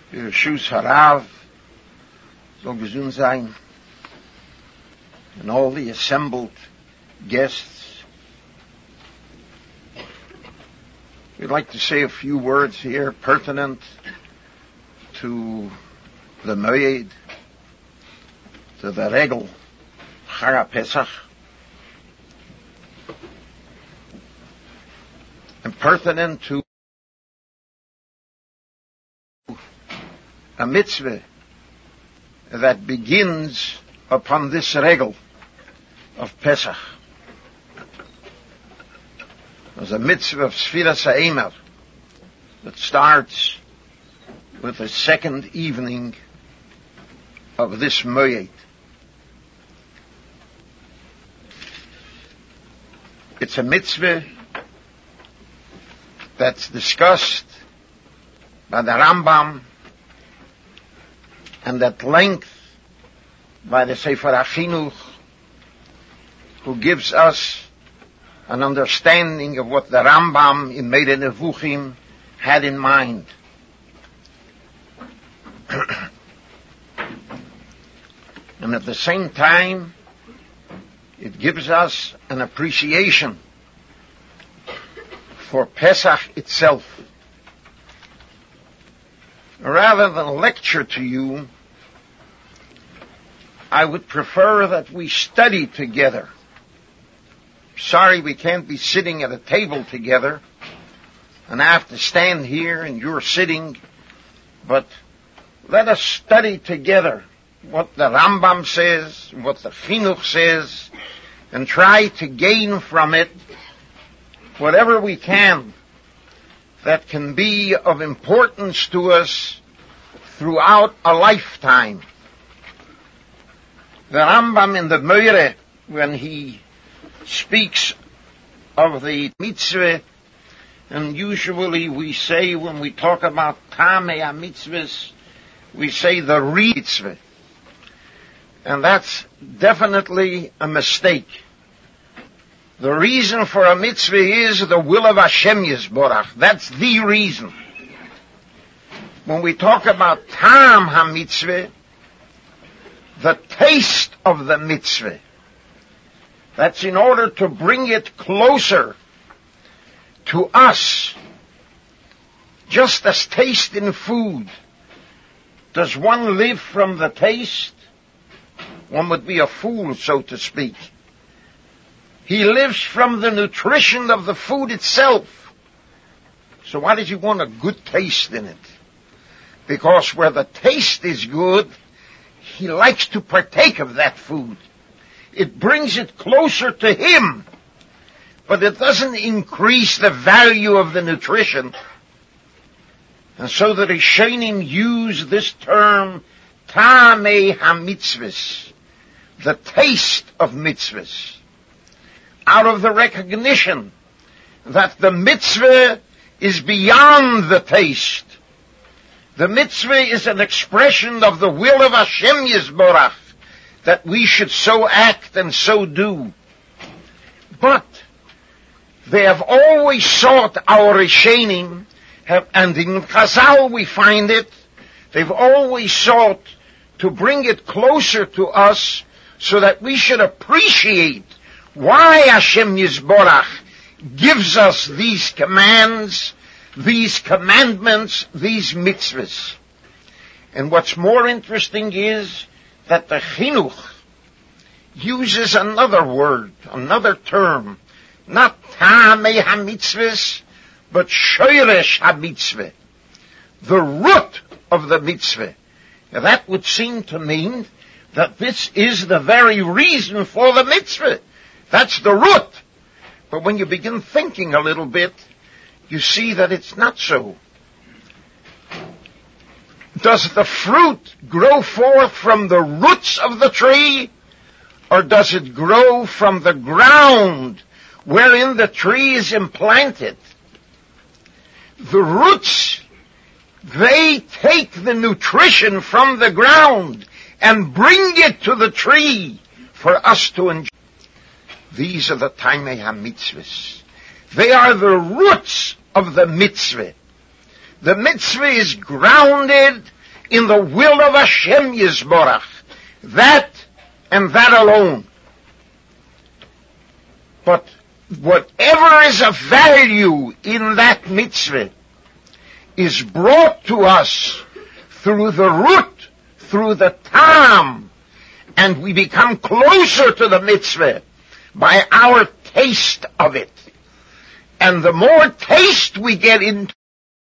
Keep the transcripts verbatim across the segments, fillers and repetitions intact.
Für Schuss Harav, so gesund sein, and all the assembled guests. We'd like to say a few words here pertinent to the Moed, to the Regel, Chag Pesach, and pertinent to a mitzvah that begins upon this Regel of Pesach. There's a mitzvah of Sfiras HaEmer that starts with the second evening of this Moed. It's a mitzvah that's discussed by the Rambam and at length by the Sefer HaChinuch, who gives us an understanding of what the Rambam in Moreh Nevuchim had in mind. And at the same time, it gives us an appreciation for Pesach itself. Rather than lecture to you, I would prefer that we study together. Sorry we can't be sitting at a table together, and I have to stand here and you're sitting, but let us study together what the Rambam says, what the Chinuch says, and try to gain from it whatever we can that can be of importance to us throughout a lifetime. The Rambam in the Moreh, when he speaks of the mitzvah, and usually we say when we talk about Tamei HaMitzvahs, we say the re mitzvah. And that's definitely a mistake. The reason for a mitzvah is the will of Hashem Yisborach. That's the reason. When we talk about Tam HaMitzvah, the taste of the mitzvah, that's in order to bring it closer to us. Just as taste in food. Does one live from the taste? One would be a fool, so to speak. He lives from the nutrition of the food itself. So why does he want a good taste in it? Because where the taste is good, he likes to partake of that food. It brings it closer to him, but it doesn't increase the value of the nutrition. And so the Rishonim use this term, Tamei HaMitzvahs, the taste of mitzvahs, out of the recognition that the mitzvah is beyond the taste. The mitzvah is an expression of the will of Hashem Yisborach, that we should so act and so do. But they have always sought, our Rishonim, and in Chazal we find it, they've always sought to bring it closer to us so that we should appreciate why Hashem Yisborach gives us these commands, these commandments, these mitzvahs. And what's more interesting is that the Chinuch uses another word, another term, not Tamei HaMitzvahs, but Shoresh HaMitzvah, the root of the mitzvah. Now that would seem to mean that this is the very reason for the mitzvah. That's the root. But when you begin thinking a little bit, you see that it's not so. Does the fruit grow forth from the roots of the tree, or does it grow from the ground wherein the tree is implanted? The roots, they take the nutrition from the ground and bring it to the tree for us to enjoy. These are the Tamei HaMitzvahs. They are the roots of the mitzvah. The mitzvah is grounded in the will of Hashem Yisborach. That and that alone. But whatever is of value in that mitzvah is brought to us through the root, through the tam, and we become closer to the mitzvah by our taste of it. And the more taste we get into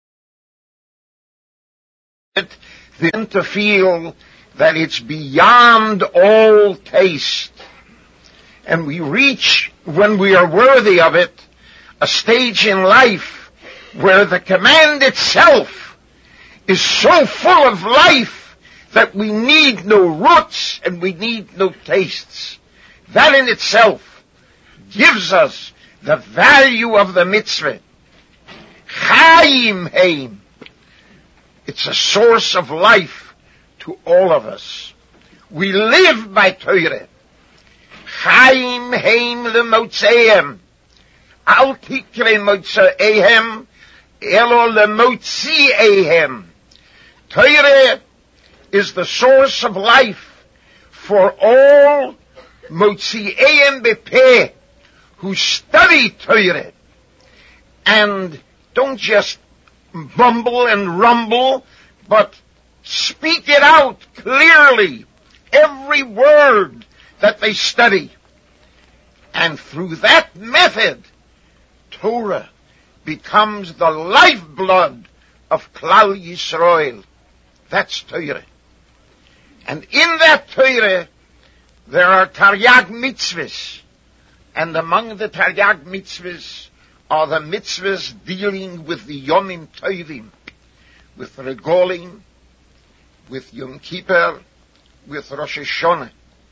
it, then to feel that it's beyond all taste. And we reach, when we are worthy of it, a stage in life where the command itself is so full of life that we need no roots and we need no tastes. That in itself gives us the value of the mitzvah. Chaim heim. It's a source of life to all of us. We live by Torah. Chaim heim lemotzeim. Al tikre motzeim, elo lemotzieihem. Torah is the source of life for all motzieihem bepeh, who study Torah and don't just mumble and rumble, but speak it out clearly, every word that they study. And through that method, Torah becomes the lifeblood of Klal Yisrael. That's Torah. And in that Torah, there are Taryag mitzvahs. And among the Taryag mitzvahs are the mitzvahs dealing with the Yomim Tovim, with Regolim, with Yom Kippur, with Rosh Hashanah.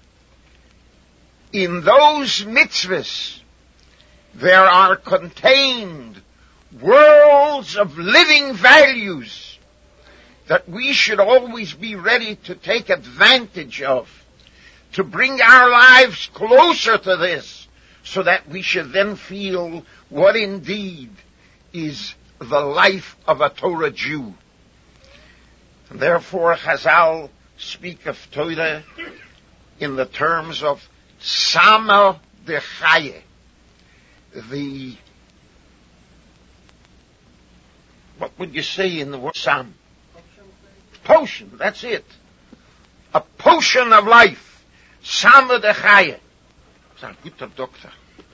In those mitzvahs, there are contained worlds of living values that we should always be ready to take advantage of, to bring our lives closer to this, so that we should then feel what indeed is the life of a Torah Jew. And therefore, Chazal speak of Torah in the terms of Sama Dechaye, the, what would you say in the word Sam? Potion, that's it. A potion of life. Sama Dechaye. That's a good doctor.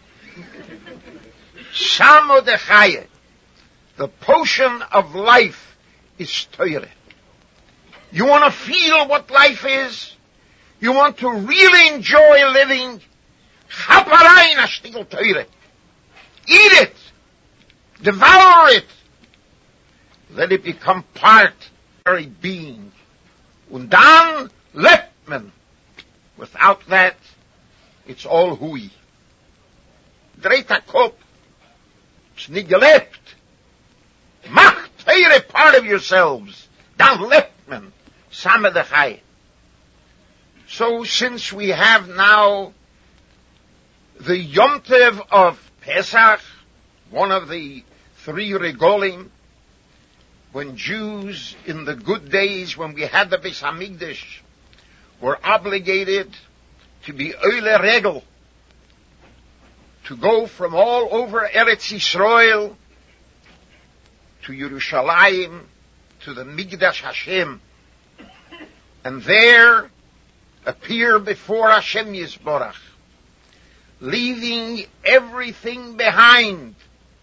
Samo Dechaye. The potion of life is Torah. You want to feel what life is? You want to really enjoy living? Chaparein ashtigel Torah. Eat it. Devour it. Let it become part of your very being. Und dann lebt man. Without that, it's all hui. Dreht a Kopf. It's nicht gelebt. Macht Torah part of yourselves. Dann lebt man. Sama Dechaye. So since we have now the Yom Tov of Pesach, one of the three regolim, when Jews in the good days, when we had the Beis Hamikdash, were obligated to be Oile Regel, to go from all over Eretz Yisrael to Yerushalayim, to the Migdash Hashem, and there appear before Hashem Yisborach, leaving everything behind,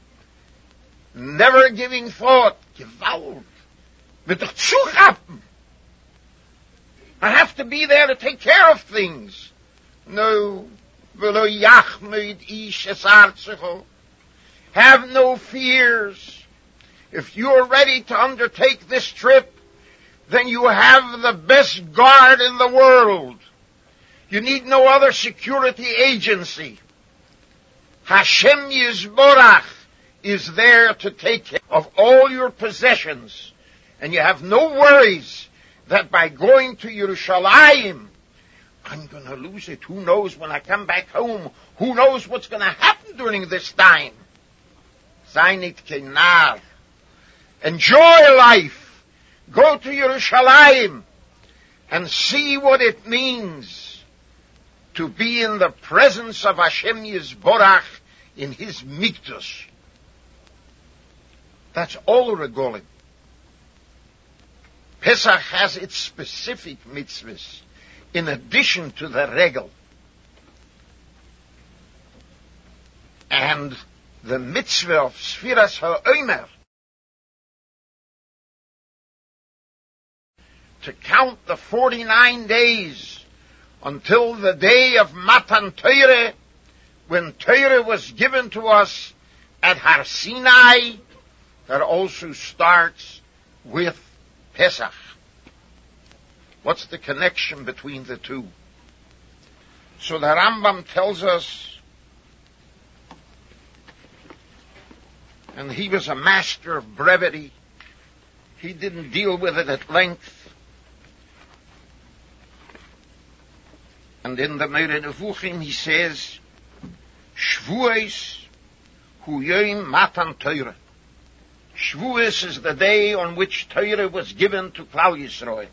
never giving thought, Gewalt, mit doch zugappen. I have to be there to take care of things. No, have no fears. If you're ready to undertake this trip, then you have the best guard in the world. You need no other security agency. Hashem Yisborach is there to take care of all your possessions. And you have no worries that by going to Yerushalayim, I'm going to lose it. Who knows when I come back home? Who knows what's going to happen during this time? Sei nicht kein Narr. Enjoy life. Go to Yerushalayim and see what it means to be in the presence of Hashem Yisborach in His Mikdash. That's all regalim. Pesach has its specific mitzvahs in addition to the regel. And the mitzvah of Sfiras HaOmer, to count the forty-nine days until the day of Matan Torah, when Torah was given to us at Har Sinai, that also starts with Pesach. What's the connection between the two? So the Rambam tells us, and he was a master of brevity, he didn't deal with it at length, and in the Moreh Nevuchim he says, Shavuos hu yom Matan Torah. Shavuos is the day on which Torah was given to Klal Yisrael.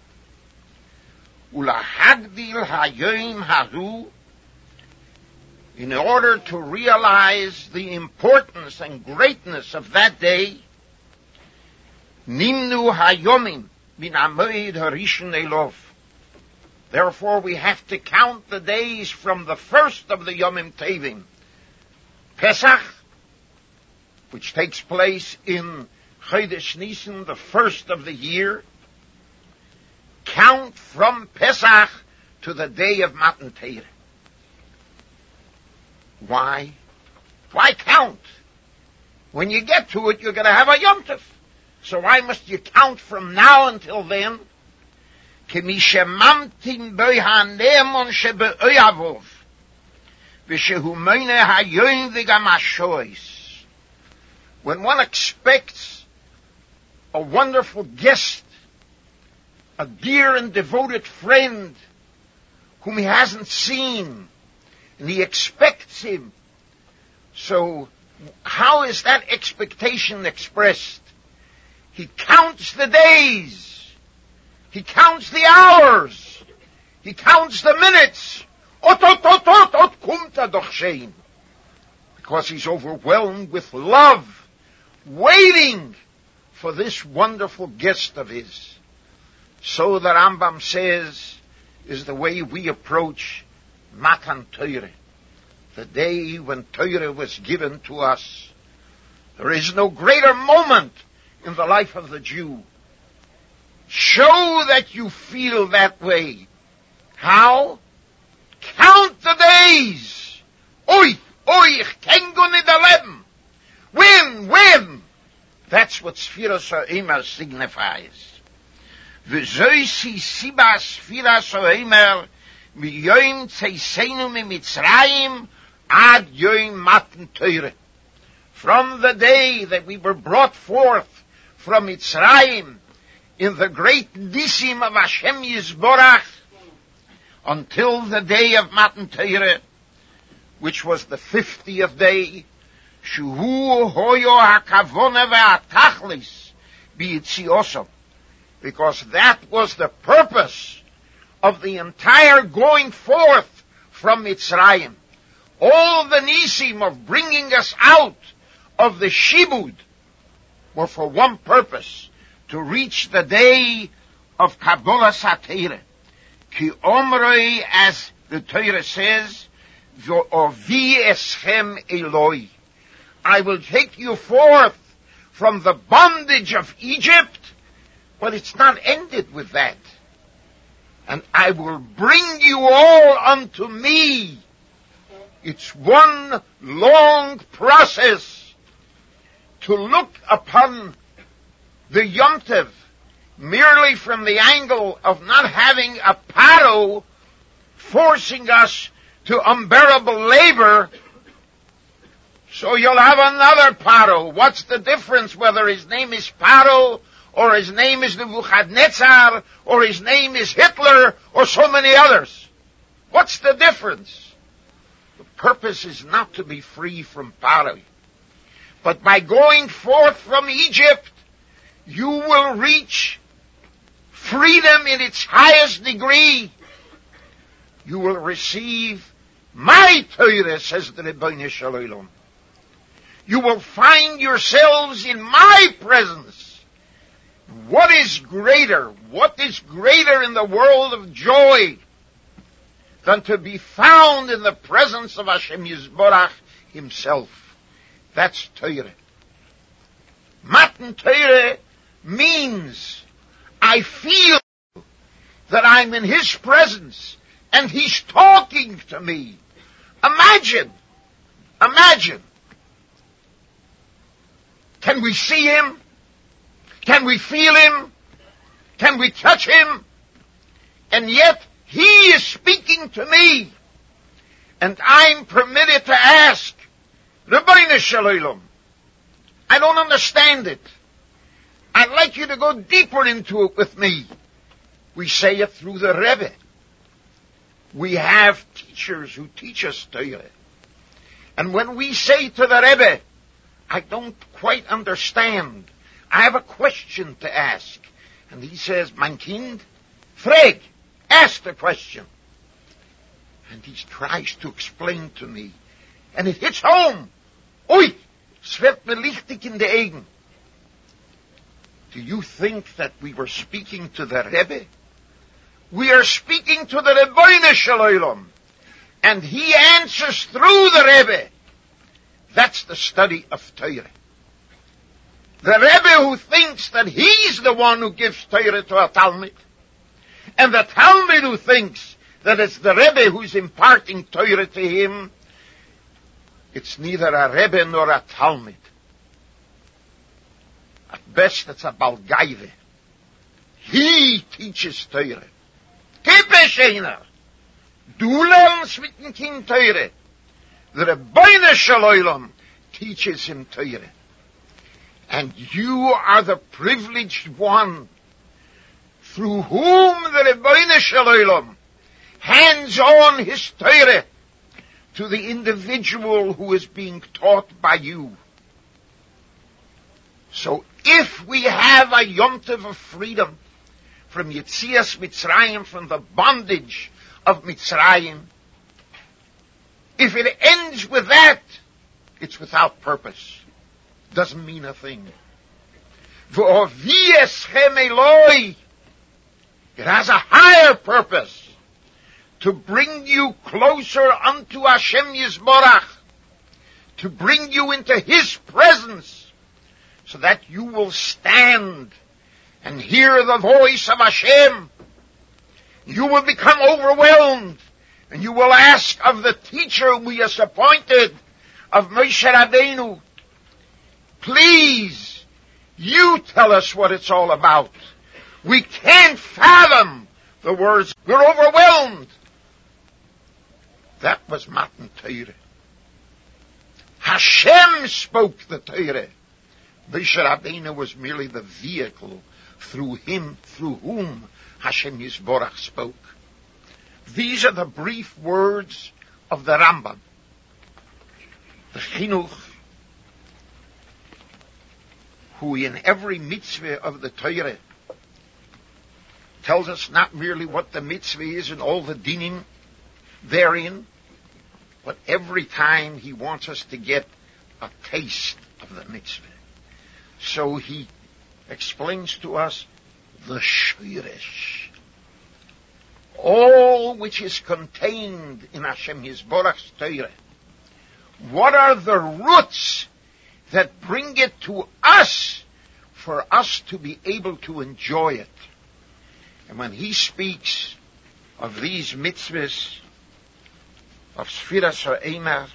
Ulahagdil hayom hahu, in order to realize the importance and greatness of that day, nimnu hayomim min hamoed harishon elov. Therefore, we have to count the days from the first of the Yomim Tevim, Pesach, which takes place in Chodesh Nisan, the first of the year. Count from Pesach to the day of Matan Torah. Why? Why count? When you get to it, you're going to have a Yom Tov. So why must you count from now until then? When one expects a wonderful guest, a dear and devoted friend whom he hasn't seen, and he expects him, so how is that expectation expressed? He counts the days. He counts the hours. He counts the minutes. Ot, ot, ot, ot, ot, kommt er doch schon. Because he's overwhelmed with love, waiting for this wonderful guest of his. So the Rambam says is the way we approach Matan Torah, the day when Torah was given to us. There is no greater moment in the life of the Jew. Show that you feel that way. How? Count the days. Oi, oi, ich kann gar nicht erleben. When, when? That's what Sfiras HaOmer signifies. V'zoi si siba Sfiras HaOmer mi yom tzeisenu mi Mitzrayim ad yom Matan Torah. From the day that we were brought forth from Mitzrayim, in the great nisim of Hashem Yisborach, until the day of Matan Torah, which was the fiftieth day, Shuhu hoyo hakavona ve'atachlis b'yitziosam, because that was the purpose of the entire going forth from Mitzrayim. All the nisim of bringing us out of the shibud were for one purpose, to reach the day of Kabbalah Satira. Ki omroi, as the Torah says, Ovi eschem Eloi. I will take you forth from the bondage of Egypt, but it's not ended with that. And I will bring you all unto me. It's one long process to look upon the Yom Tov merely from the angle of not having a paro forcing us to unbearable labor. So you'll have another paro. What's the difference whether his name is Paro or his name is Nebuchadnezzar or his name is Hitler or so many others? What's the difference? The purpose is not to be free from Paro. But by going forth from Egypt, you will reach freedom in its highest degree, you will receive my Torah, says the Rebbeinu Shalom. You will find yourselves in my presence. What is greater, what is greater in the world of joy than to be found in the presence of Hashem Yisborach himself? That's Torah. Matan Torah means I feel that I'm in his presence and he's talking to me. Imagine, imagine. Can we see him? Can we feel him? Can we touch him? And yet he is speaking to me. And I'm permitted to ask, Rebbeinu Shalom, I don't understand it. I'd like you to go deeper into it with me. We say it through the Rebbe. We have teachers who teach us Torah. And when we say to the Rebbe, I don't quite understand, I have a question to ask. And he says, Mein Kind, frag, ask the question. And he tries to explain to me. And it hits home. Oi, es wird mir lichtig in the Augen. Do you think that we were speaking to the Rebbe? We are speaking to the Rebbeinu Shalom. And he answers through the Rebbe. That's the study of Torah. The Rebbe who thinks that he's the one who gives Torah to a Talmud, and the Talmud who thinks that it's the Rebbe who's imparting Torah to him, it's neither a Rebbe nor a Talmud. At best, it's a Balgaive. He teaches Torah. Kipesheiner. Du lernst mit dem Kind Torah. The Rebbeinu Shalom teaches him Torah. And you are the privileged one through whom the Rebbeinu Shalom hands on his Torah to the individual who is being taught by you. So if we have a Yom Tov of freedom from Yetzias Mitzrayim, from the bondage of Mitzrayim, if it ends with that, it's without purpose. Doesn't mean a thing. It has a higher purpose, to bring you closer unto Hashem Yisborach, to bring you into his presence, so that you will stand and hear the voice of Hashem. You will become overwhelmed, and you will ask of the teacher we has appointed, of Moshe Rabbeinu, please, you tell us what it's all about. We can't fathom the words. We're overwhelmed. That was Matan Torah. Hashem spoke the Torah. Moshe Rabbeinu was merely the vehicle through him, through whom Hashem Yisborach spoke. These are the brief words of the Rambam. The Chinuch, who in every mitzvah of the Torah tells us not merely what the mitzvah is and all the dinim therein, but every time he wants us to get a taste of the mitzvah. So he explains to us the shoresh, all which is contained in Hashem Yisborach's Torah. What are the roots that bring it to us for us to be able to enjoy it? And when he speaks of these mitzvahs of Sfiras HaEmer,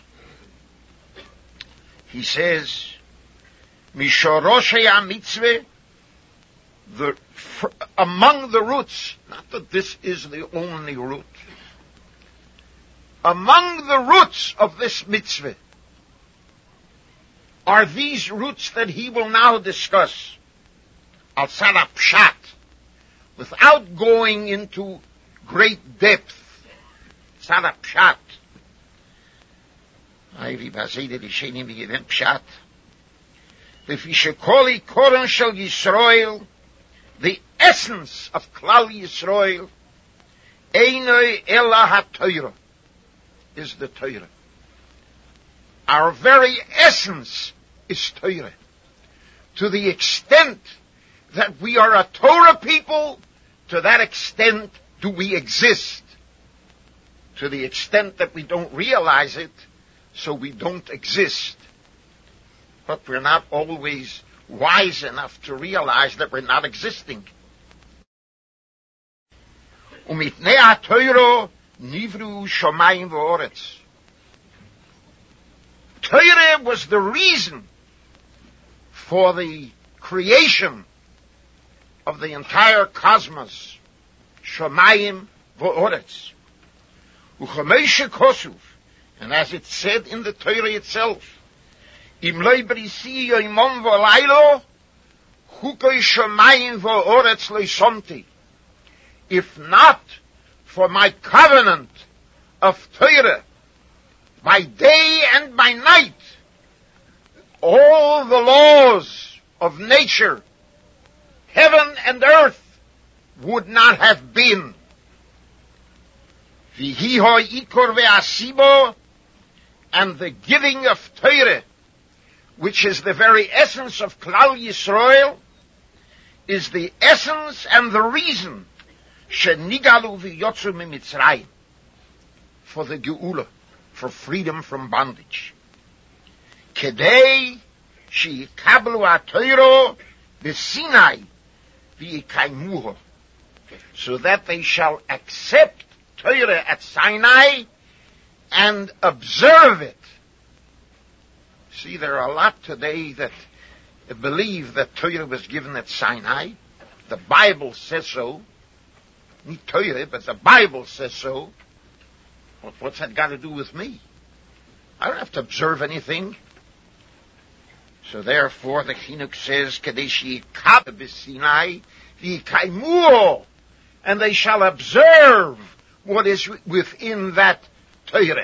he says, Mishoroshei HaMitzvah, the, for, among the roots, not that this is the only root, among the roots of this mitzvah are these roots that he will now discuss, al tzad pshat, without going into great depth. Tzad pshat. Ayri bazede dishenim b'gevem pshat. Lefi shekoli koron shel Yisrael, the essence of Klal Yisrael, Einoi Ela HaTorah, is the Torah. Our very essence is Torah. To the extent that we are a Torah people, to that extent do we exist. To the extent that we don't realize it, so we don't exist. But we're not always wise enough to realize that we're not existing. Umitnei HaTorah nivru shomayim v'oretz. Torah was the reason for the creation of the entire cosmos, shomayim v'oretz. Uchameishe kosuv, and as it said in the Torah itself, Im loy brisi yoimom v'laylo, chukoi shomayim v'oretz leisomti. If not for my covenant of Torah, by day and by night, all the laws of nature, heaven and earth, would not have been. V'hiho ikor ve'asibo, and the giving of Torah, which is the very essence of Klal Yisrael, is the essence and the reason shenigalu v'yotzu mimitzrayim, for the geula, for freedom from bondage. Kedei she'ikablu ha'Torah b'Sinai v'yikaimuho, so that they shall accept Torah at Sinai and observe it. See, there are a lot today that believe that Torah was given at Sinai. The Bible says so. Not Torah, but the Bible says so. Well, what's that got to do with me? I don't have to observe anything. So therefore, the Chinuch says, Kadeshi Kab b'Sinai v'yikaimuho, and they shall observe what is within that Torah.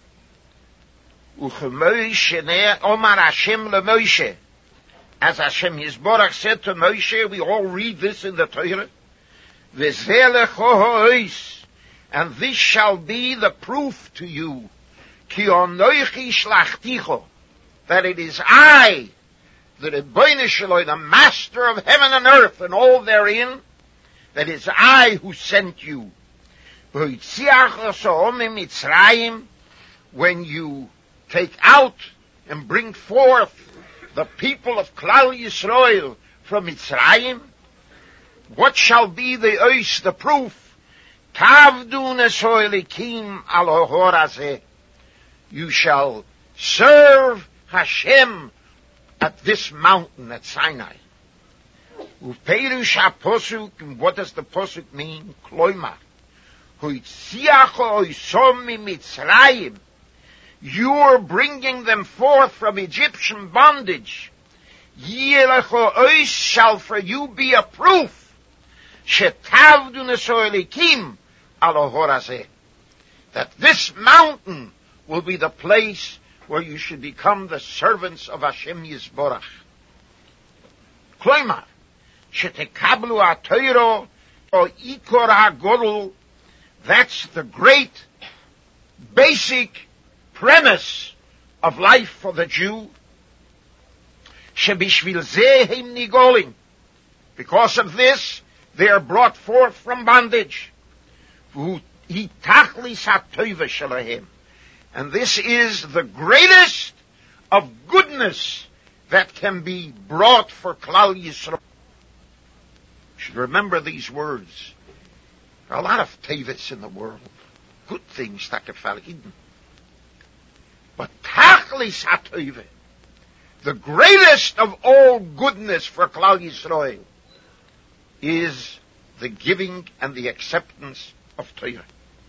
Omar Hashem leMoshe, as Hashem Yisborach said to Moshe, we all read this in the Torah. And this shall be the proof to you, ki onoichi shlachticho, that it is I, the Rebbeinu Shaloi, the Master of heaven and earth and all therein, that is I who sent you. When you take out and bring forth the people of Klal Yisrael from Mitzrayim, what shall be the ois, the proof? Tavdu nesoelikim alohor hazeh. You shall serve Hashem at this mountain at Sinai. Uperush haposuk, and what does the posuk mean? Kloimar. Hoitziacho oisom mimitzrayim. You are bringing them forth from Egyptian bondage. Yelecho ois shall for you be a proof. Shetavdu nesoelikim alohor hazeh. That this mountain will be the place where you should become the servants of Hashem Yisborach. Kloimar, shetekablu ha'Torah o ikor ha'godol, that's the great, basic premise of life for the Jew. Shebishvil zeh heim nigolim. Because of this, they are brought forth from bondage. And this is the greatest of goodness that can be brought for Klal Yisrael. You should remember these words. There are a lot of tevis in the world. Good things that can fall hidden. But tachlis ha'teva, the greatest of all goodness for Klal Yisrael, is the giving and the acceptance of Torah.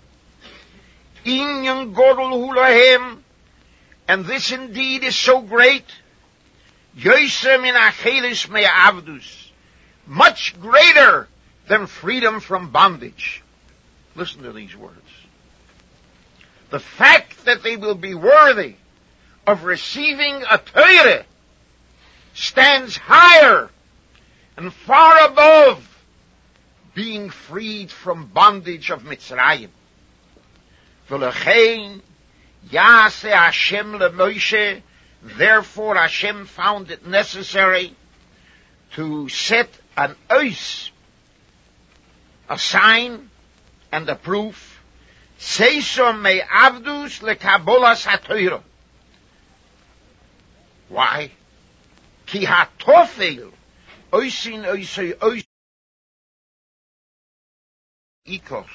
Inyan godol hu lahem, and this indeed is so great. Yosem min achelis me'avdus, much greater than freedom from bondage. Listen to these words. The fact that they will be worthy of receiving a Torah stands higher and far above being freed from bondage of Mitzrayim. V'lechein yaseh Hashem leMoshe, therefore Hashem found it necessary to set an ois, a sign and a proof, Seisom me avdus lekabolas ha'Torah. Why? Ki hatofel oisin oisoi ois ikor.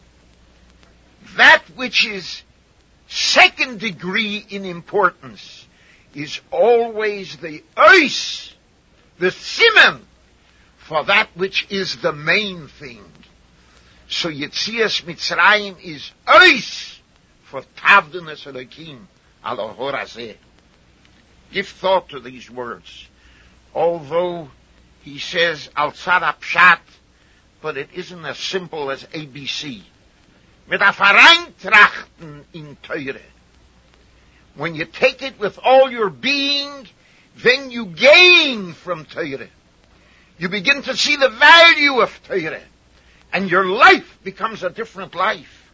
That which is second degree in importance is always the ois, the siman, for that which is the main thing. So Yetzias Mitzrayim is ois for Tavdunas Elokim al Ohor Hazeh. Give thought to these words. Although he says al tzad pshat, but it isn't as simple as A B C. Mit a Vereintrachten in Teure. When you take it with all your being, then you gain from Teure. You begin to see the value of Teure, and your life becomes a different life.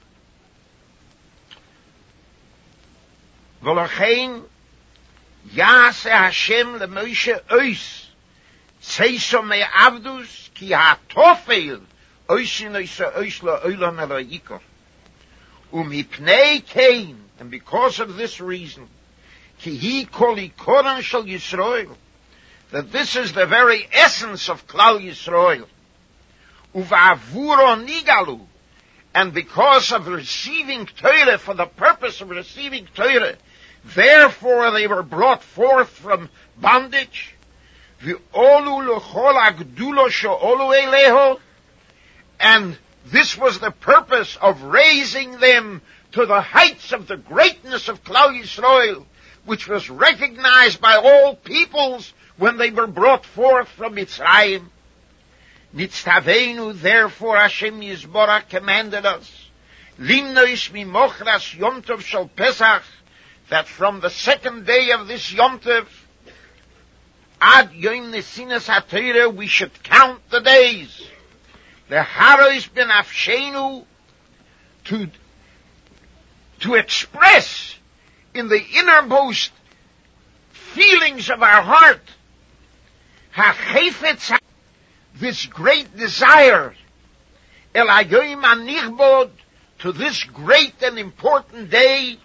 V'lochein Yaseh Hashem leMoshe ois, Seisom me avdus ki hatofel oisin oisa ois la'olam eloikor. Umipnei kein, and because of this reason, ki hi kol ikoran shel Yisrael, that this is the very essence of Klal Yisrael. Uva'avuro nigalu, and because of receiving Torah, for the purpose of receiving Torah, therefore they were brought forth from bondage. V'olu l'chol ha'gdulo she'olu eleho, and this was the purpose of raising them to the heights of the greatness of Klal Yisrael, which was recognized by all peoples when they were brought forth from Mitzrayim. Nitztaveinu, therefore Hashem Yisborach commanded us, Limnois mimochras Yom Tov shel Pesach, that from the second day of this Yom Tov, Ad Yom Nesinas HaTorah, we should count the days. The Harois ben Afshenu, to, to express in the innermost feelings of our heart, HaChefetz, this great desire, El Hayoim HaNichbod, to this great and important day,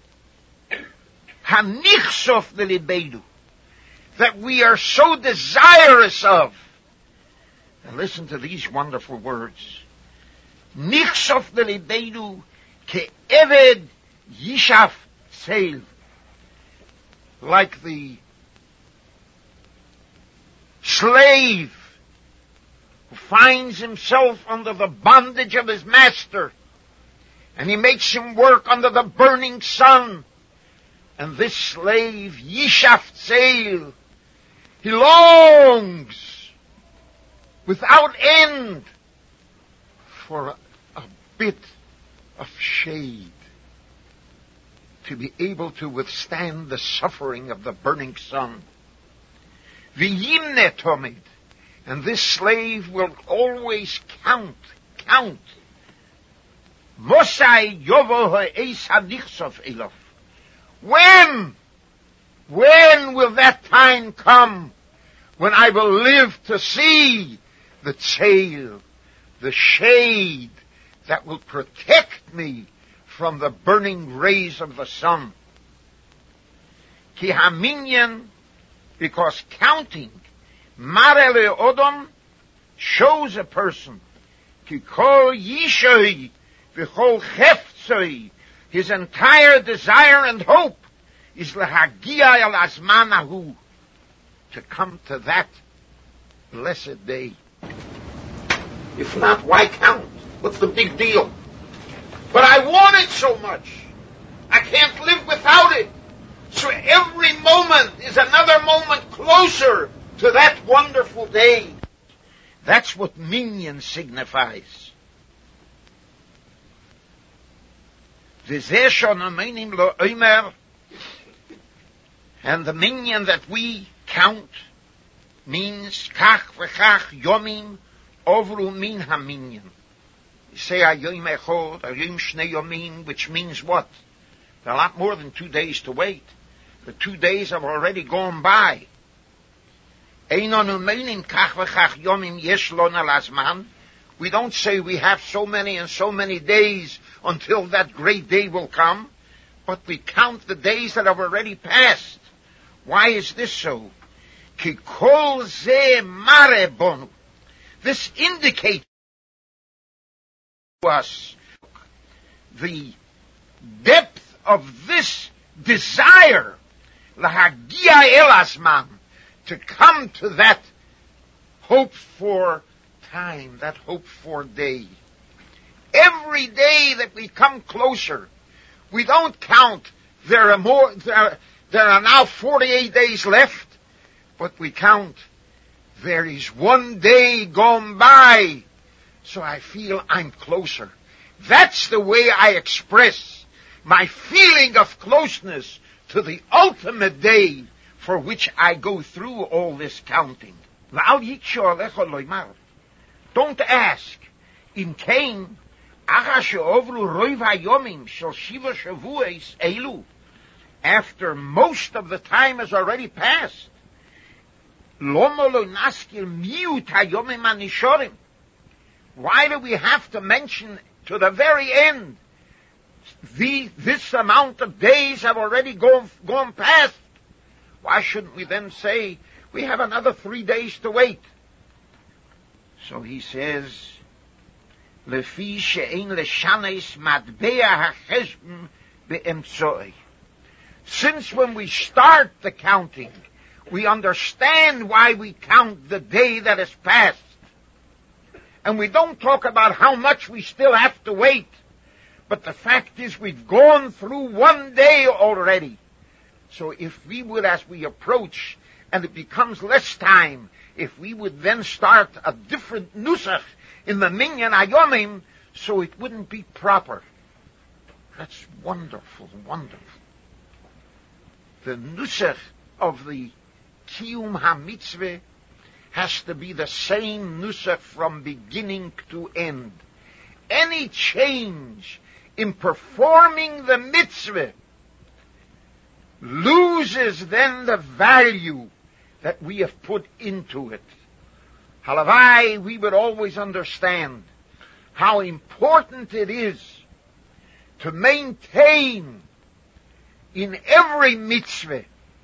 HaNichsof V'Libeinu, that we are so desirous of. And listen to these wonderful words. Nichsof V'Libeinu ke'eved yishaf seil. Like the slave who finds himself under the bondage of his master, and he makes him work under the burning sun. And this slave, Yishaf Tzeil, he longs without end for a, a bit of shade, to be able to withstand the suffering of the burning sun. V'yimne tomid, and this slave will always count, count. Mosai yovo ha'eis hanichsof elof. When? When will that time come when I will live to see the tzeil, the shade that will protect me from the burning rays of the sun? Ki haminyan, because counting, mare le'odom, shows a person, ki kol yishoi v'chol cheftzoi, his entire desire and hope is lehagia el azmanahu, to come to that blessed day. If not, why count? What's the big deal? But I want it so much. I can't live without it. So every moment is another moment closer to that wonderful day. That's what minyan signifies. And the minyan that we count means kach v'chach yomim Ovru min haminyan. You say a yom echod, a yom shnei yomin, which means what? There are a lot more than two days to wait. The two days have already gone by. Einanu meinin kach v'chach yomim yesh lona lazman. We don't say we have so many and so many days until that great day will come, but we count the days that have already passed. Why is this so? Ki kol ze mare bonu. This indicates to us the depth of this desire, lahagia el azman, to come to that hoped for time, that hoped for day. Every day that we come closer, we don't count there are more, there are, there are now forty-eight days left, but we count there is one day gone by, so I feel I'm closer. That's the way I express my feeling of closeness to the ultimate day for which I go through all this counting. Don't ask. In Cain, after most of the time has already passed, why do we have to mention to the very end, the, this amount of days have already gone, gone past? Why shouldn't we then say, we have another three days to wait? So he says, Lefi she'ein leshanes matbea hacheshbon be'emtsoi. Since when we start the counting, we understand why we count the day that has passed. And we don't talk about how much we still have to wait. But the fact is we've gone through one day already. So if we would, as we approach, and it becomes less time, if we would then start a different nusach in the minyan ayomim, so it wouldn't be proper. That's wonderful, wonderful. The nusach of the Kiyum HaMitzvah has to be the same nusach from beginning to end. Any change in performing the mitzvah loses then the value that we have put into it. Halavai, we would always understand how important it is to maintain in every mitzvah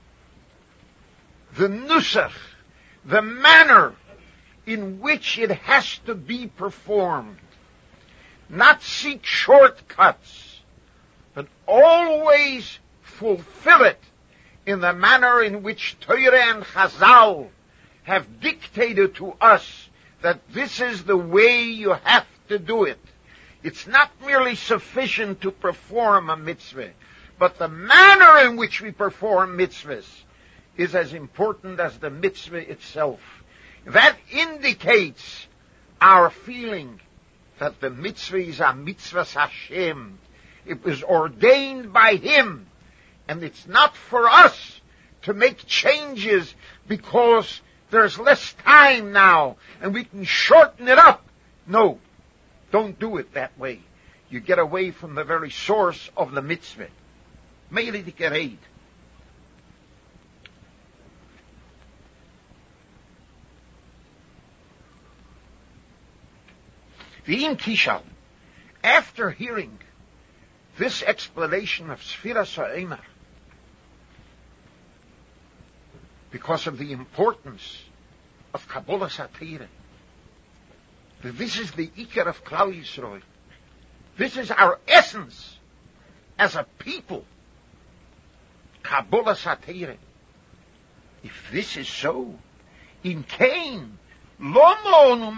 the nusach, the manner in which it has to be performed. Not seek shortcuts, but always fulfill it in the manner in which Torah and Chazal have dictated to us that this is the way you have to do it. It's not merely sufficient to perform a mitzvah, but the manner in which we perform mitzvahs is as important as the mitzvah itself. That indicates our feeling that the mitzvah is a mitzvah Hashem. It was ordained by Him, and it's not for us to make changes because there's less time now and we can shorten it up. No, don't do it that way. You get away from the very source of the mitzvah. Meili dikereid. V'im tishal, after hearing this explanation of Sfiras HaEmer, because of the importance of Kabbalah Satira, that this is the Iker of Klal Yisrael, this is our essence as a people, Kabbalah Satira. If this is so, in Cain, so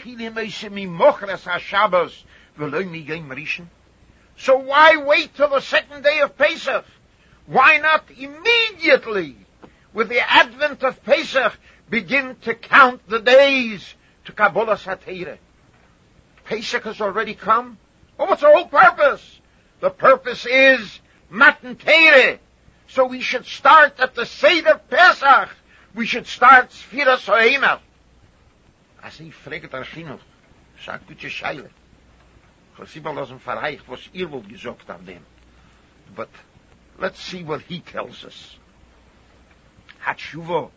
why wait till the second day of Pesach? Why not immediately, with the advent of Pesach, begin to count the days to Kabbalah Satira? Pesach has already come. Oh, what's the whole purpose? The purpose is Matan Torah. So we should start at the Seder Pesach. We should start Sfiras HaEmer. als ich frage der Chinuch, sagt gute Scheile. Chosibal doesn't verreich, was ihr wohl gesagt an dem. But let's see what he tells us. Hatshuva.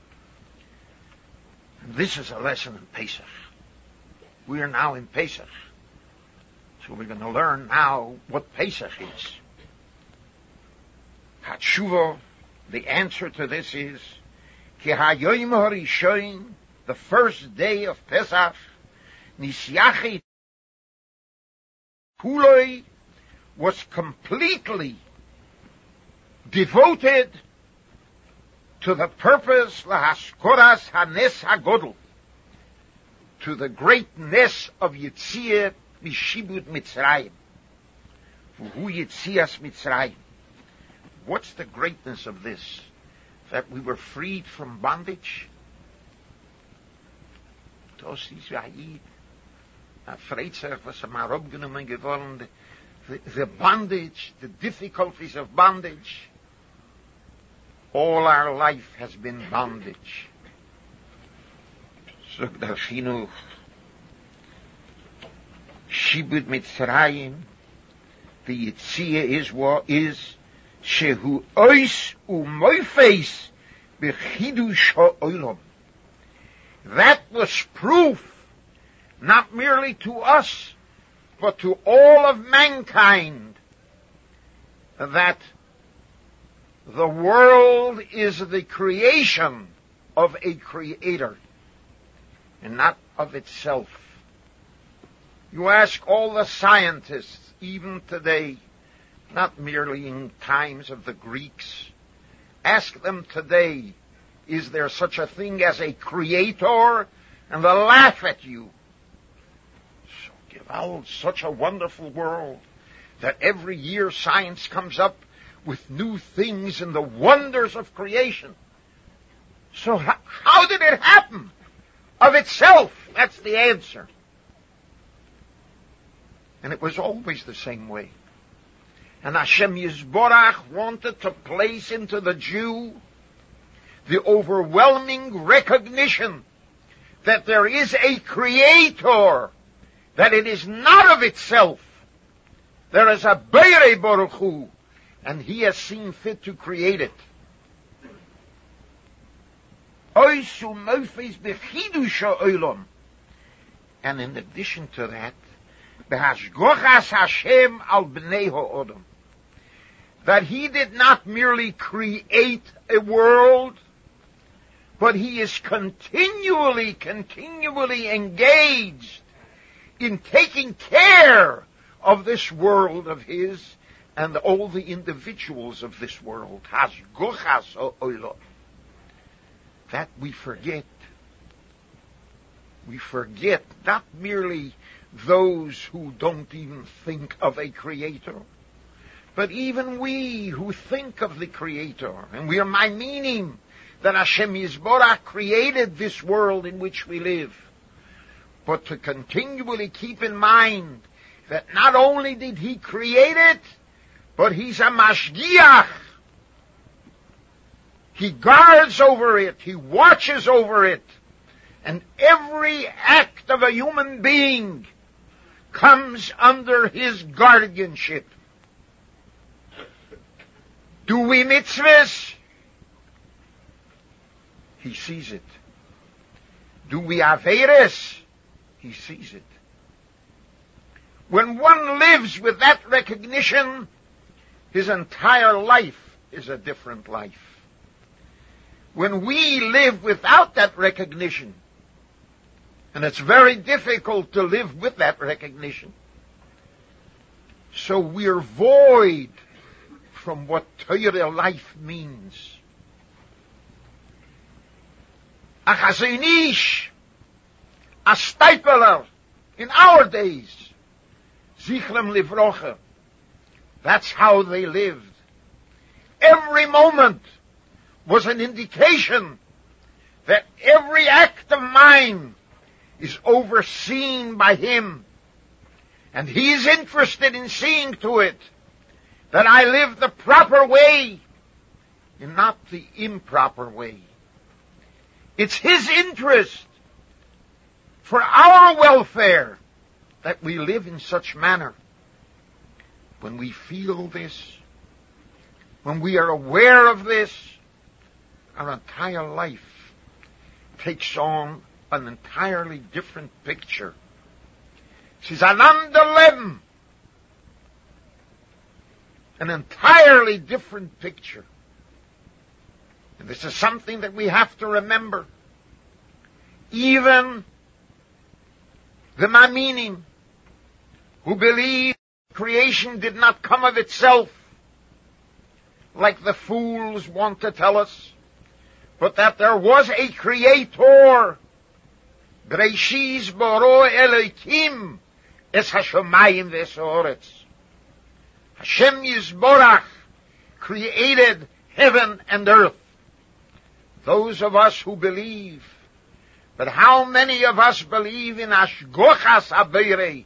This is a lesson in Pesach. We are now in Pesach. So we're going to learn now what Pesach is. Hatshuva, the answer to this is, Ki hayoyim harishoin, the first day of Pesach, Nisyachi Kuloi was completely devoted to the purpose, Lahaskoras Hanes Hagodl, to the greatness of Yetziah Mishibud Mitzrayim. Who Yetzias Mitzrayim? What's the greatness of this? That we were freed from bondage? Das ist Vayid. A Freizeit was am Arab genommen geworden. The bondage, the difficulties of bondage. All our life has been bondage. So der Chinuch. Shibud Mitzrayim. The Yetziah is what is Shehu Ois Umoifeis Bechidush Ha'olam. That was proof, not merely to us, but to all of mankind, that the world is the creation of a creator, and not of itself. You ask all the scientists, even today, not merely in times of the Greeks, ask them today, is there such a thing as a creator? And they'll laugh at you. So give out such a wonderful world that every year science comes up with new things and the wonders of creation. So how, how did it happen? Of itself. That's the answer. And it was always the same way. And Hashem Yisborach wanted to place into the Jew the overwhelming recognition that there is a creator, that it is not of itself. There is a Beirei Baruch Hu, and he has seen fit to create it. And in addition to that, Behashgochas Hashem al bnei ha'odam, that he did not merely create a world, but he is continually, continually engaged in taking care of this world of his and all the individuals of this world. Hashgochas ha'olam. That we forget. We forget not merely those who don't even think of a creator, but even we who think of the creator, and we are my meaning that Hashem Yisborach created this world in which we live, but to continually keep in mind that not only did he create it, but he's a mashgiach. He guards over it, he watches over it, and every act of a human being comes under his guardianship. Do we mitzvahs? He sees it. Do we averes? He sees it. When one lives with that recognition, his entire life is a different life. When we live without that recognition, and it's very difficult to live with that recognition, so we're void from what Torah life means. A Chazon Ish, a Steipler, in our days, Zichrem Livrocha, that's how they lived. Every moment was an indication that every act of mine is overseen by him, and he is interested in seeing to it that I live the proper way and not the improper way. It's his interest for our welfare that we live in such manner. When we feel this, when we are aware of this, our entire life takes on an entirely different picture. Es ist ein anderes Leben. An entirely different picture. And this is something that we have to remember. Even the Ma'aminim, who believe creation did not come of itself, like the fools want to tell us, but that there was a creator. Bereshis baro Elokim es hashamayim v'esoretz. Hashem Yisborach created heaven and earth. Those of us who believe, but how many of us believe in Ashgochas Abeirei?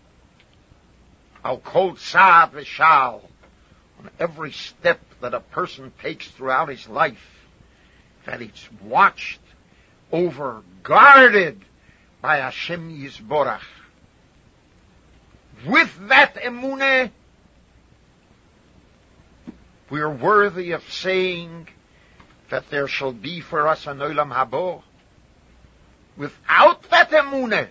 Al kol tzad v'shal, on every step that a person takes throughout his life, that it's watched over, guarded by Hashem Yisborach. With that emuneh, we are worthy of saying that there shall be for us an olam habo. Without that emuneh,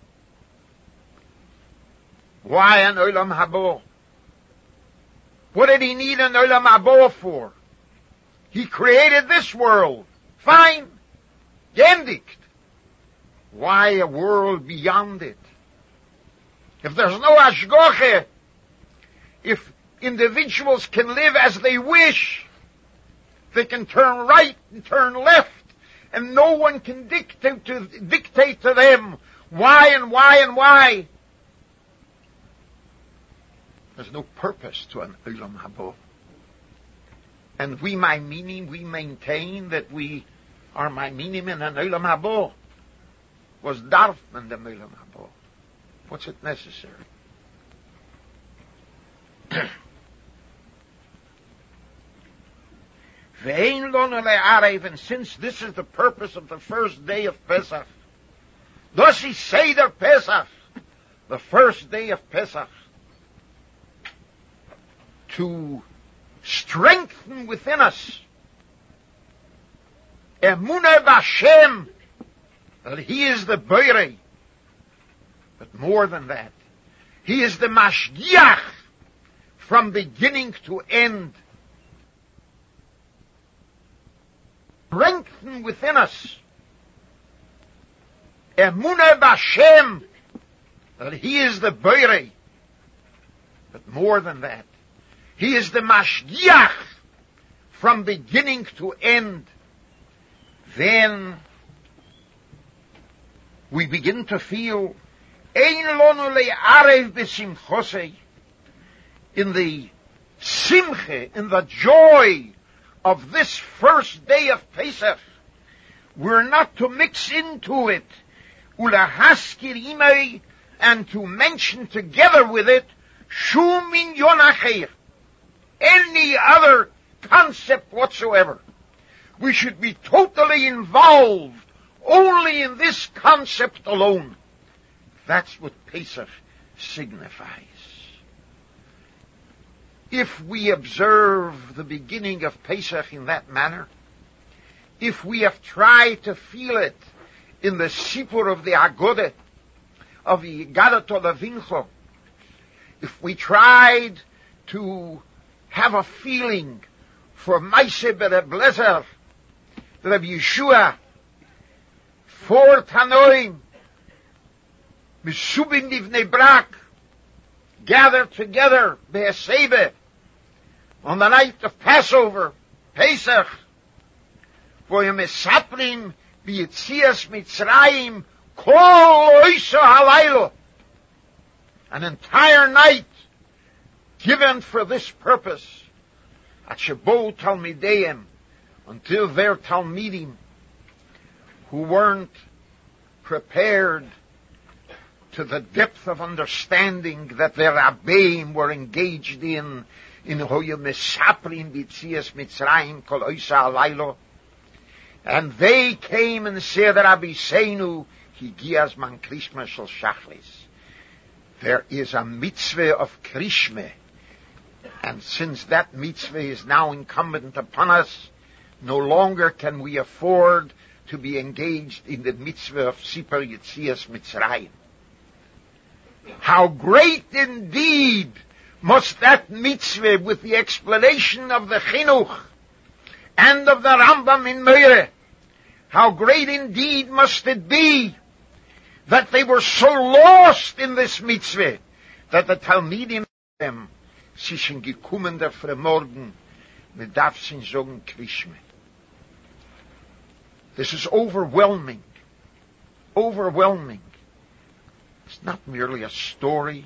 why an olam habo? What did he need an olam habo for? He created this world. Fine. Gendikt. Why a world beyond it? If there's no ashgoche, if individuals can live as they wish, they can turn right and turn left, and no one can dictate to, dictate to them why and why and why. There's no purpose to an olam habo. And we, Ma'aminim, we maintain that we are Ma'aminim in an olam habo. Was darf in the olam habo? What's it necessary? And since this is the purpose of the first day of Pesach, does he say the Pesach, the first day of Pesach, to strengthen within us emunah b'Hashem, that he is the Boirei, but more than that, he is the Mashgiach from beginning to end. Strengthen within us emunah b'Hashem, that he is the Boirei, but more than that, he is the Mashgiach from beginning to end. Then we begin to feel Ein lonu le'arev b'simchosei, in the simche, in the joy of this first day of Pesach. We're not to mix into it ulahaskir imei, and to mention together with it shum minyon acher, any other concept whatsoever. We should be totally involved only in this concept alone. That's what Pesach signifies. If we observe the beginning of Pesach in that manner, if we have tried to feel it in the Sipur of the Agodah, of the Gadat Olavincho, if we tried to have a feeling for Maaseh Bereb Lezer, Reb Yeshua, four Tanoim, Misubim Livnei Brak, gathered together, Be'esebe, on the night of Passover, Pesach, for Yemesaprim, B'Yitzias Mitzrayim, Kol Oisa Halaylo, an entire night given for this purpose, at Shebo Talmideim, until their Talmidim, who weren't prepared to the depth of understanding that their Rabbeim were engaged in, in Hoya Mesaprim B'Tzias Mitzrayim Kol Oisa Halaylo, and they came and said, Rabbi Seinu, Higias man Krishma shel Shachlis. There is a mitzvah of Krishma, and since that mitzvah is now incumbent upon us, no longer can we afford to be engaged in the mitzvah of Sipar Yetzias Mitzrayim. How great indeed must that mitzvah, with the explanation of the Chinuch and of the Rambam in Meire, how great indeed must it be that they were so lost in this mitzvah that the Talmidim them sich gekommen der Fremorgen mit darf sin sagen Krishma. This is overwhelming, overwhelming. It's not merely a story.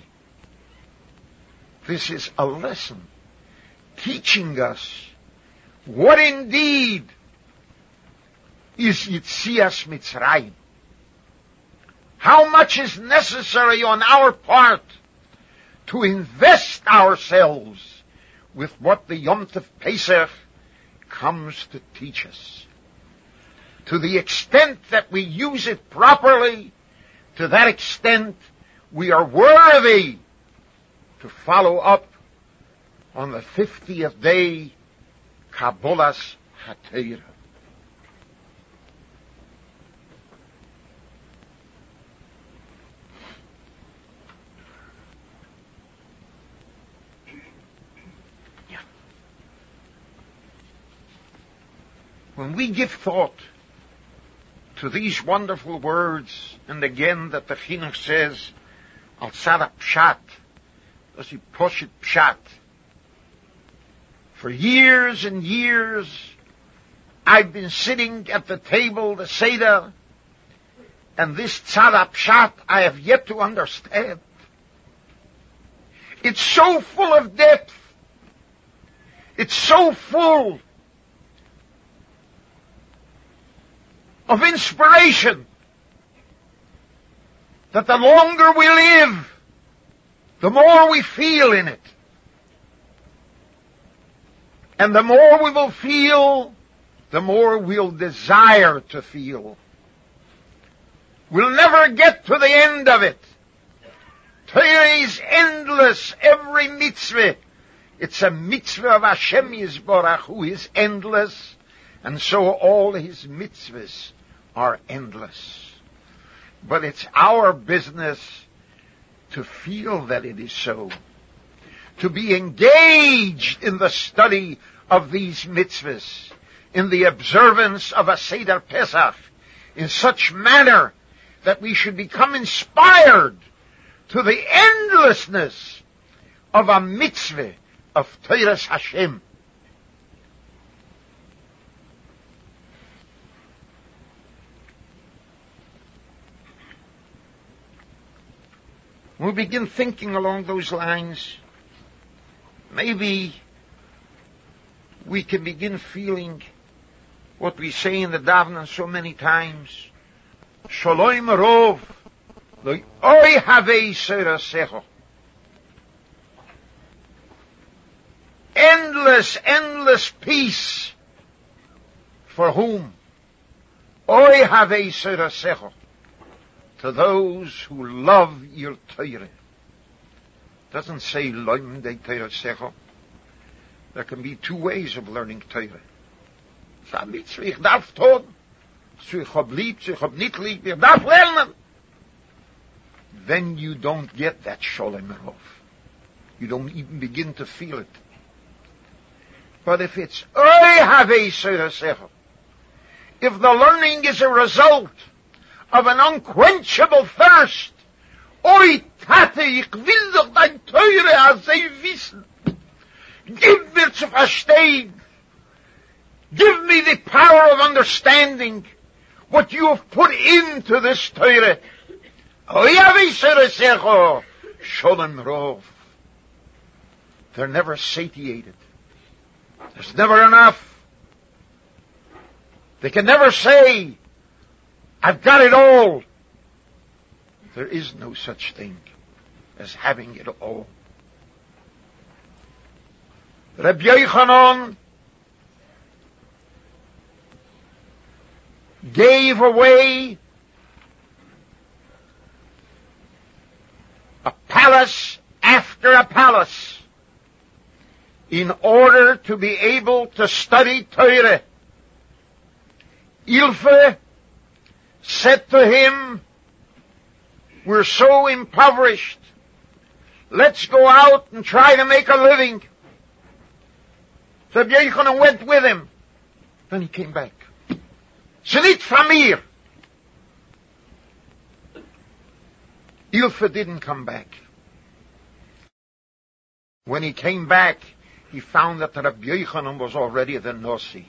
This is a lesson teaching us what indeed is Yetzias Mitzrayim. How much is necessary on our part to invest ourselves with what the Yom Tov Pesach comes to teach us. To the extent that we use it properly, to that extent we are worthy to follow up on the fiftieth day Kabbalas HaTorah. When we give thought to these wonderful words, and again that the Chinuch says, Al Tzad Pshat, as he Poshet Pshat, for years and years I've been sitting at the table, the Seder, and this Tzad Pshat I have yet to understand. It's so full of depth. It's so full of inspiration that the longer we live, the more we feel in it. And the more we will feel, the more we'll desire to feel. We'll never get to the end of it. Torah is endless, every mitzvah. It's a mitzvah of Hashem Yisborach, who is endless, and so all his mitzvahs are endless. But it's our business to feel that it is so, to be engaged in the study of these mitzvahs, in the observance of a Seder Pesach, in such manner that we should become inspired to the endlessness of a mitzvah of Torah's Hashem. We begin thinking along those lines, maybe we can begin feeling what we say in the Davnan so many times, Shalom Rov, lo oi havei serasecho. Endless, endless peace. For whom? Oi havei serasecho. To those who love your Torah. Doesn't say loim de Torah secho. There can be two ways of learning Torah. Sa mitzvah, ich darf tun. So ich hab lieb, so ich hab nicht lieb, ich darf lernen. Then you don't get that sholem rov. You don't even begin to feel it. But if it's oi havei secho, if the learning is a result of an unquenchable thirst. Oi, Tate, ich will doch dein Teure azei wissen. Give mir zu verstehen. Give me the power of understanding what you have put into this Teure. Oi, aviseresecho, sholem rov. They're never satiated. There's never enough. They can never say, I've got it all. There is no such thing as having it all. Rabbi Yochanan gave away after a palace in order to be able to study Torah. Ilfe said to him, we're so impoverished. Let's go out and try to make a living. So Rabbi Yochanan went with him. Then he came back. Ze niet van mir. Ilfe didn't come back. When he came back, he found that Rabbi Yochanan was already the Nasi.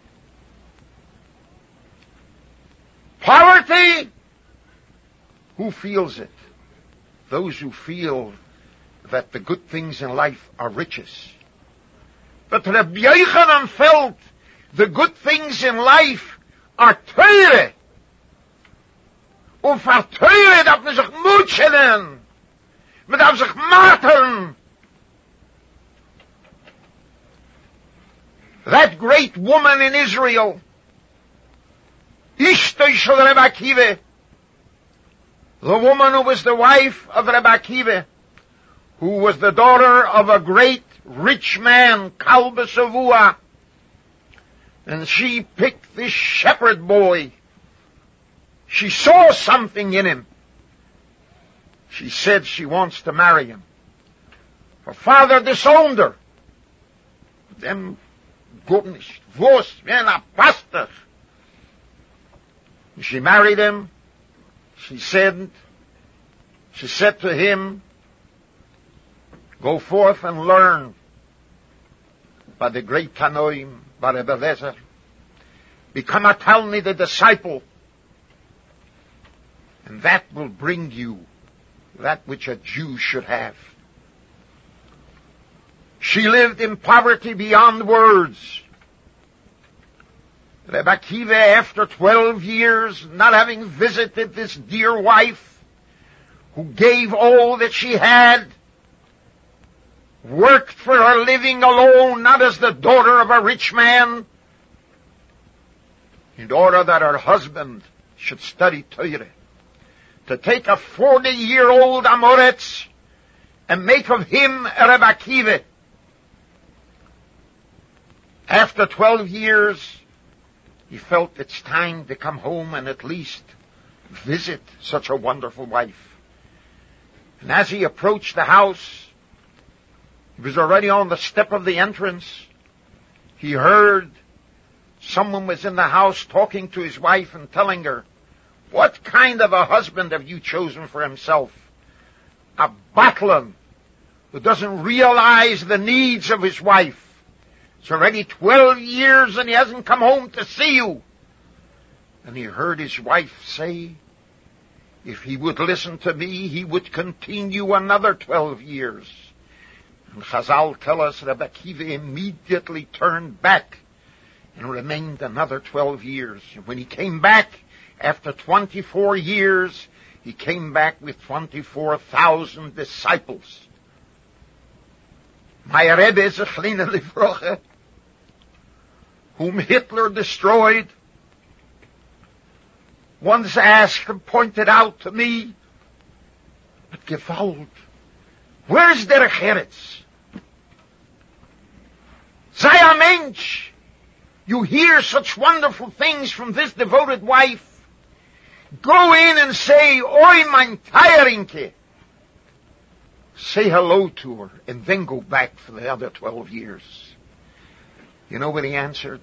Poverty? Who feels it? Those who feel that the good things in life are riches. But Rabbi Yochanan felt the good things in life are Teure. Und für Teure darf man sich mutschenen. Man darf sich marteln. That great woman in Israel, Ishto shel Rebbe Akiva, the woman who was the wife of Rebbe Akiva, who was the daughter of a great rich man, Kalba Savua, and she picked this shepherd boy. She saw something in him. She said she wants to marry him. Her father disowned her. Them goodness, was, wenn a pastor. She married him. She said, she said to him, go forth and learn by the great Tanoim, by Rebbe Lezer. Become a Talmid, a disciple. And that will bring you that which a Jew should have. She lived in poverty beyond words. Rebbe Akiva, after twelve years, not having visited this dear wife, who gave all that she had, worked for her living alone, not as the daughter of a rich man, in order that her husband should study Torah, to take a forty-year-old Amoretz and make of him a Rebbe Akiva. After twelve years, he felt it's time to come home and at least visit such a wonderful wife. And as he approached the house, he was already on the step of the entrance. He heard someone was in the house talking to his wife and telling her, what kind of a husband have you chosen for himself? A battler who doesn't realize the needs of his wife. It's already twelve years and he hasn't come home to see you. And he heard his wife say, if he would listen to me, he would continue another twelve years. And Chazal tell us Rebbe Akiva immediately turned back and remained another twelve years. And when he came back, after twenty-four years, he came back with twenty-four thousand disciples. My Rebbe is a Chlina Livroche, whom Hitler destroyed, once asked and pointed out to me, but Gewalt, where's der Eretz? Sei a Mensch, you hear such wonderful things from this devoted wife. Go in and say, Oi, mein Teierinke. Say hello to her, and then go back for the other twelve years. You know what he answered?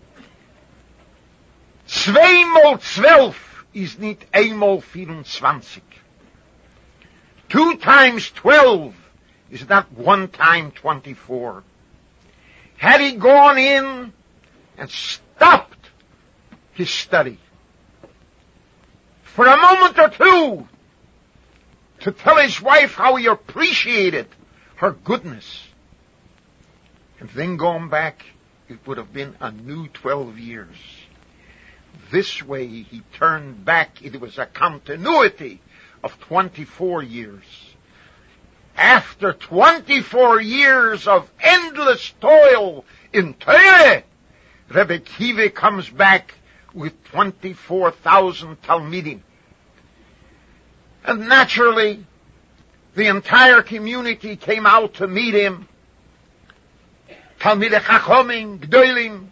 Zweimal zwölf is nicht einmal vierundzwanzig. Two times twelve is not one time twenty-four. Had he gone in and stopped his study for a moment or two to tell his wife how he appreciated her goodness, and then gone back, it would have been a new twelve years. This way he turned back. It was a continuity of twenty-four years. After twenty-four years of endless toil in Torah, Rebbe Akiva comes back with twenty-four thousand Talmidim. And naturally, The entire community came out to meet him. Talmidei Chachamim, Gdolim.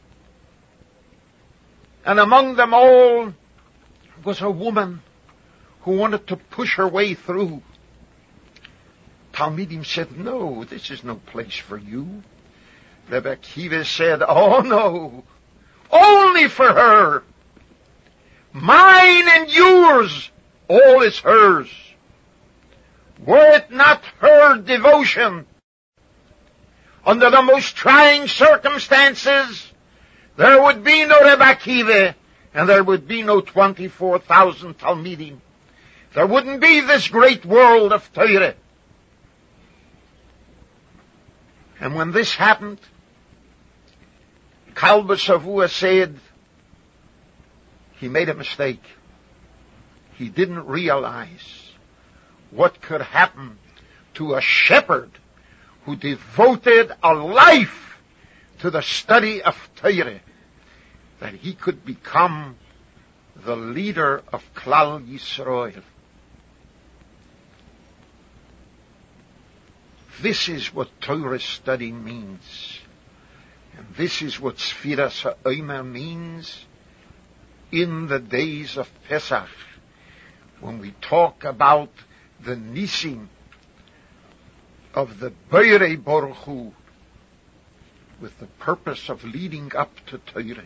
And among them all was a woman who wanted to push her way through. Talmidim said, no, this is no place for you. Rebbe Akiva said, oh no, only for her. Mine and yours, all is hers. Were it not her devotion, under the most trying circumstances, there would be no Rebbe Akiva, and there would be no twenty-four thousand Talmidim. There wouldn't be this great world of Torah. And when this happened, Kal B'Shavua said he made a mistake. He didn't realize what could happen to a shepherd who devoted a life to the study of Torah, that he could become the leader of Klal Yisrael. This is what Torah study means. And this is what Sfiras HaOmer means in the days of Pesach, when we talk about the Nisim of the Borei Baruch Hu, with the purpose of leading up to Torah.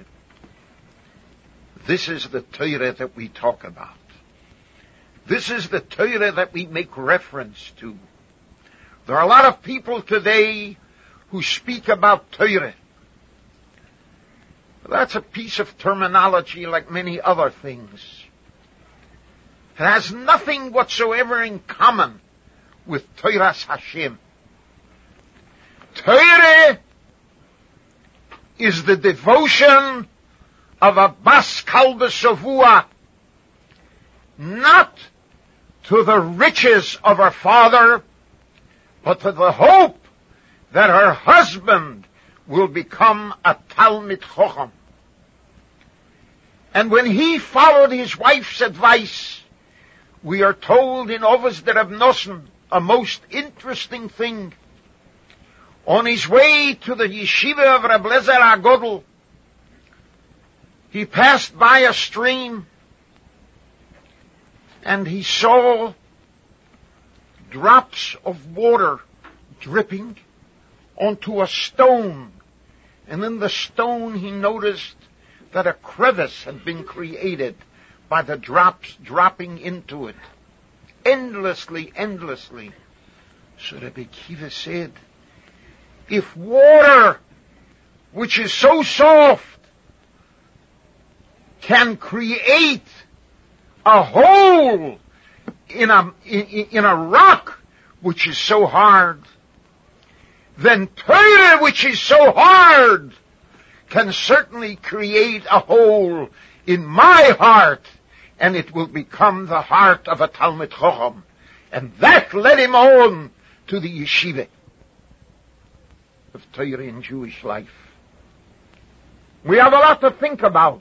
This is the Torah that we talk about. This is the Torah that we make reference to. There are a lot of people today who speak about Torah. That's a piece of terminology like many other things. It has nothing whatsoever in common with Torah's Hashem. Torah is the devotion of a Bas Kal B'Shavua, not to the riches of her father, but to the hope that her husband will become a Talmid Chacham. And when he followed his wife's advice, we are told in Ovos de Reb Nosson a most interesting thing. On his way to the yeshiva of Reb Lezer HaGodel, he passed by a stream and he saw drops of water dripping onto a stone. And in the stone he noticed that a crevice had been created by the drops dropping into it. Endlessly, endlessly. So Rebbe Akiva said, if water, which is so soft, can create a hole in a, in, in a rock which is so hard, then Torah, which is so hard, can certainly create a hole in my heart, and it will become the heart of a Talmid Chacham. And that led him on to the yeshiva of Torah in Jewish life. We have a lot to think about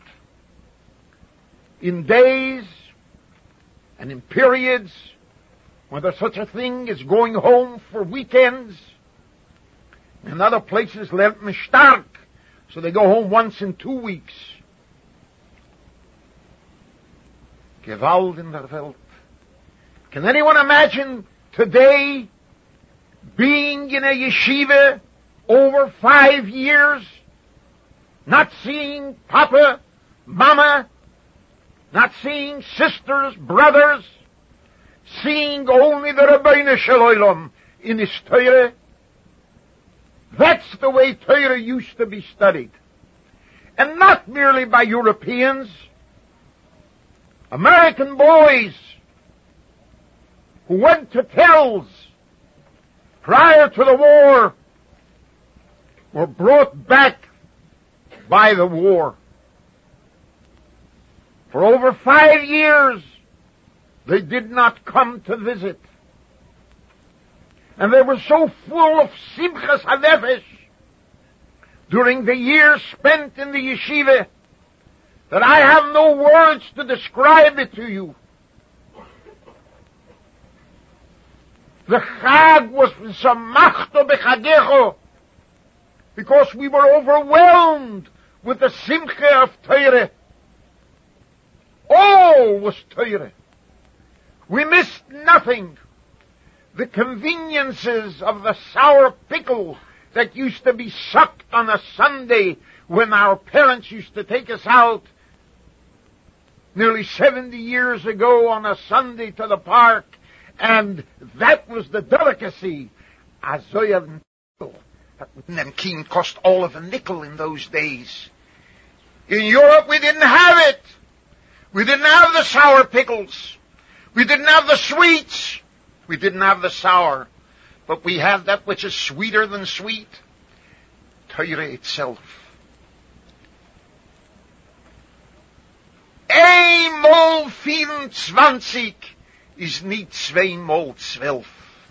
in days and in periods when there's such a thing as going home for weekends. In other places, lernt man stark, so they go home once in two weeks. Gewalt in der Welt. Can anyone imagine today being in a yeshiva over five years, not seeing Papa, Mama, not seeing sisters, brothers, seeing only the Rabbeinu Shel Olam in his Torah? That's the way Torah used to be studied. And not merely by Europeans. American boys who went to Telz prior to the war were brought back by the war. For over five years, they did not come to visit. And they were so full of Simchas HaNefesh during the years spent in the yeshiva that I have no words to describe it to you. The Chag was Samachto Bechagecho, because we were overwhelmed with the Simcha of Torah. All was Torah. We missed nothing. The conveniences of the sour pickle that used to be sucked on a Sunday when our parents used to take us out nearly seventy years ago on a Sunday to the park, and that was the delicacy. Azoya nickel. Them keen cost all of a nickel in those days. In Europe we didn't have it. We didn't have the sour pickles. We didn't have the sweets. We didn't have the sour. But we had that which is sweeter than sweet. Torah itself. Ein mol vierundzwanzig is niet zwei mol zwölf.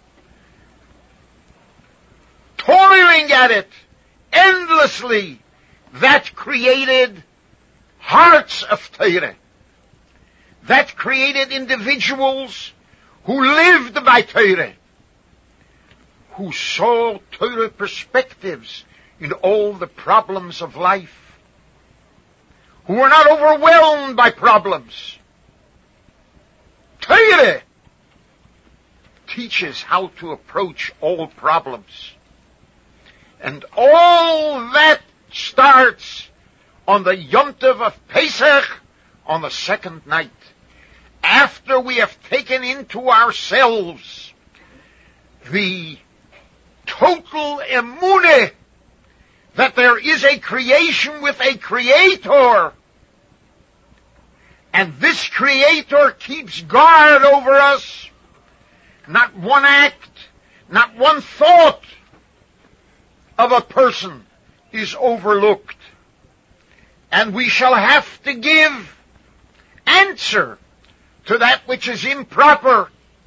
Toiling at it endlessly, that created hearts of Torah. That created individuals who lived by Torah, who saw Torah perspectives in all the problems of life, who were not overwhelmed by problems. Torah teaches how to approach all problems. And all that starts on the Yom Tov of Pesach on the second night, after we have taken into ourselves the total emunah that there is a creation with a creator, and this creator keeps guard over us. Not one act, not one thought of a person is overlooked. And we shall have to give answer to that which is improper.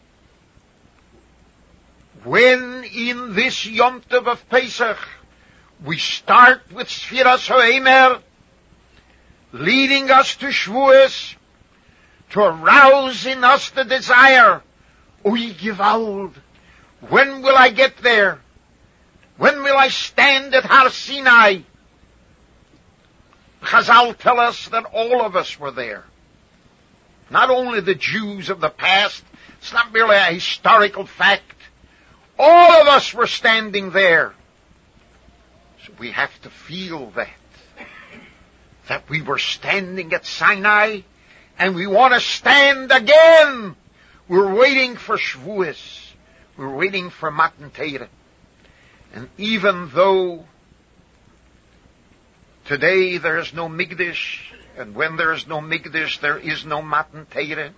When in this Yom Tov of Pesach we start with Sfiras HaOmer, leading us to Shavuos, to arouse in us the desire, Oy Gewalt, when will I get there? When will I stand at Har Sinai? Chazal tell us that all of us were there. Not only the Jews of the past, it's not merely a historical fact. All of us were standing there. So we have to feel that. That we were standing at Sinai, and we want to stand again. We're waiting for Shavuos. We're waiting for Matan Torah. And even though today there is no Mikdash, and when there is no Mikdash, there is no Matan Torah,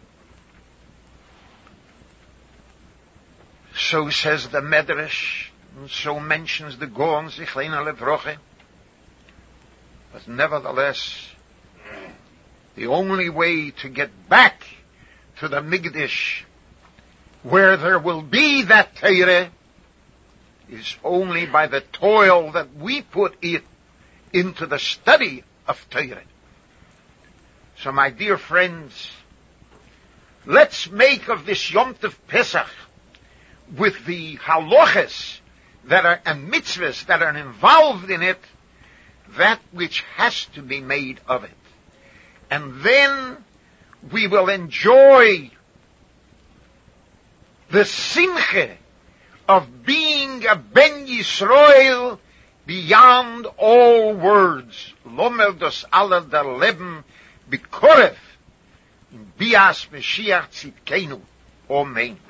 so says the Medrash, and so mentions the Gaon Zichleina Levroche. But nevertheless, the only way to get back to the Mikdash, where there will be that Torah, is only by the toil that we put it into the study of Torah. So my dear friends, let's make of this Yom Tov Pesach, with the halachas that are, and mitzvahs that are involved in it, that which has to be made of it. And then we will enjoy the simcha of being a Ben Yisrael beyond all words. Lomer das aller der Leben bikoref in bias Mashiach Tzidkenu. Amen.